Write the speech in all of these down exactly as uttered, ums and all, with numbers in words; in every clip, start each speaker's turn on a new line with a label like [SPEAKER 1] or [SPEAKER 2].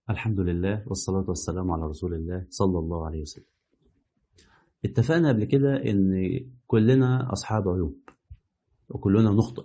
[SPEAKER 1] الحمد لله والصلاة والسلام على رسول الله صلى الله عليه وسلم. اتفقنا قبل كده ان كلنا اصحاب عيوب وكلنا نخطئ،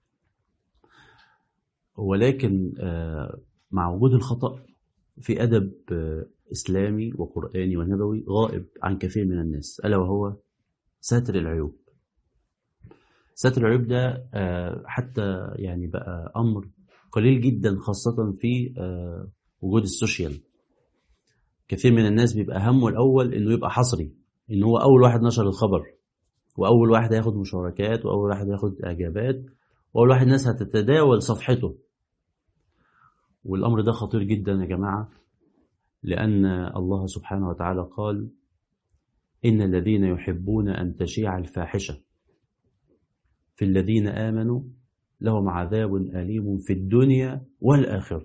[SPEAKER 1] ولكن مع وجود الخطأ في أدب إسلامي وقرآني ونبوي غائب عن كثير من الناس، ألا وهو ستر العيوب. ستر العيوب ده حتى يعني بقى أمر قليل جدا، خاصة في وجود السوشيال. كثير من الناس بيبقى همه الأول إنه يبقى حصري، إنه هو أول واحد نشر الخبر، وأول واحد هياخد مشاركات، وأول واحد هياخد إعجابات، وأول واحد الناس هتتداول صفحته. والأمر ده خطير جدا يا جماعة، لأن الله سبحانه وتعالى قال: إن الذين يحبون أن تشيع الفاحشة في الذين آمنوا لهم عذاب أليم في الدنيا والآخرة.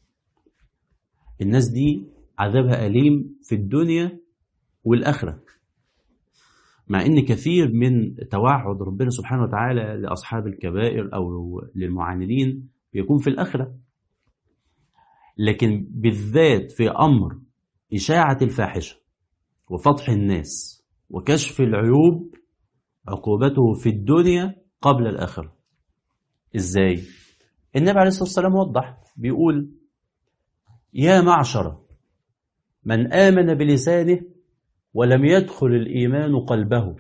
[SPEAKER 1] الناس دي عذابها أليم في الدنيا والآخرة، مع إن كثير من توعد ربنا سبحانه وتعالى لأصحاب الكبائر أو للمعاندين بيكون في الآخرة، لكن بالذات في أمر إشاعة الفاحشة وفضح الناس وكشف العيوب عقوبته في الدنيا قبل الآخرة. إزاي؟ النبي عليه الصلاة والسلام وضح، بيقول: يا معشر من آمن بلسانه ولم يدخل الإيمان قلبه،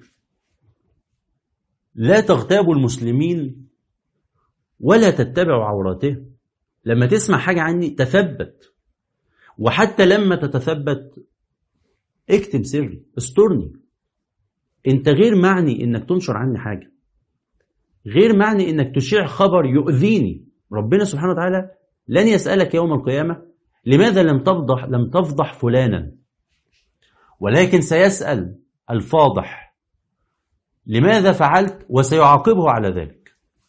[SPEAKER 1] لا تغتابوا المسلمين ولا تتبعوا عوراتهم. لما تسمع حاجة عني تثبت، وحتى لما تتثبت اكتم سري، استرني. انت غير معني انك تنشر عني حاجة، غير معني انك تشيع خبر يؤذيني. ربنا سبحانه وتعالى لن يسألك يوم القيامة لماذا لم تفضح لم تفضح فلانا، ولكن سيسأل الفاضح لماذا فعلت، وسيعاقبه على ذلك.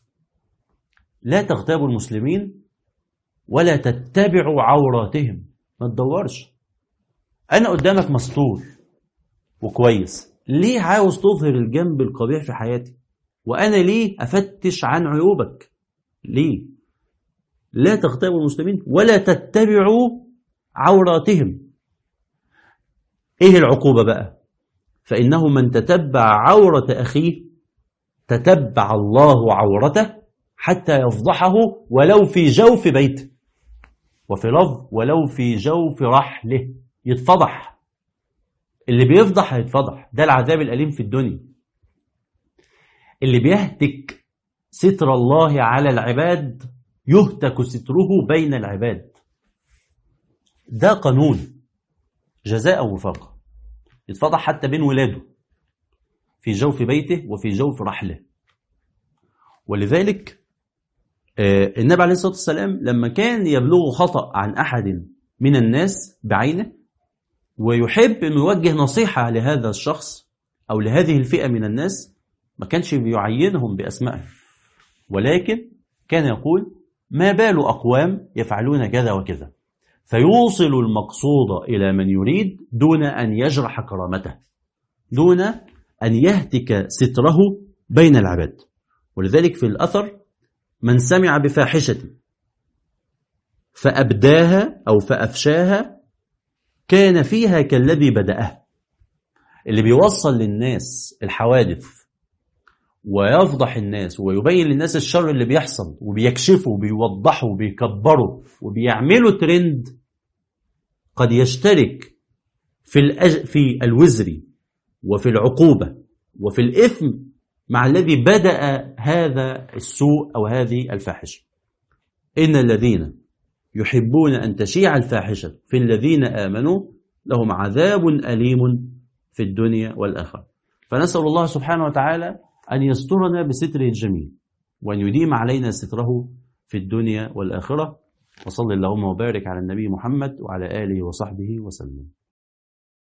[SPEAKER 1] لا تغتابوا المسلمين ولا تتبعوا عوراتهم. ما تدورش، أنا قدامك مستور وكويس، ليه عاوز تظهر الجنب القبيح في حياتي؟ وأنا ليه أفتش عن عيوبك؟ ليه؟ لا تغتابوا المسلمين ولا تتبعوا عوراتهم. إيه العقوبة بقى؟ فإنه من تتبع عورة أخيه تتبع الله عورته حتى يفضحه ولو في جوف بيته، وفي لفظ ولو في جوف رحله، يتفضح. اللي بيفضح هيتفضح، ده العذاب الأليم في الدنيا. اللي بيهتك ستر الله على العباد يهتك ستره بين العباد. ده قانون جزاء وفاقة، يتفضح حتى بين ولاده، في جوف بيته وفي جوف رحله. ولذلك النبي عليه الصلاة والسلام لما كان يبلغ خطأ عن أحد من الناس بعينه ويحب أن يوجه نصيحة لهذا الشخص أو لهذه الفئة من الناس، ما كانش بيعينهم بأسمائهم، ولكن كان يقول: ما بال أقوام يفعلون كذا وكذا، فيوصل المقصود إلى من يريد دون أن يجرح كرامته، دون أن يهتك ستره بين العباد. ولذلك في الأثر: من سمع بفاحشة فأبداها أو فأفشاها كان فيها كالذي بدأها. اللي بيوصل للناس الحوادث ويفضح الناس ويبين للناس الشر اللي بيحصل وبيكشفه وبيوضحه وبيكبره وبيعملوا ترند، قد يشترك في الأج... في الوزر وفي العقوبة وفي الإثم مع الذي بدأ هذا السوء أو هذه الفاحشة. إن الذين يحبون أن تشيع الفاحشة في الذين آمنوا لهم عذاب أليم في الدنيا والآخرة. فنسأل الله سبحانه وتعالى أن يسترنا بستره الجميل، وأن يديم علينا ستره في الدنيا والآخرة. وصلى اللهم وبارك على النبي محمد وعلى آله وصحبه وسلم.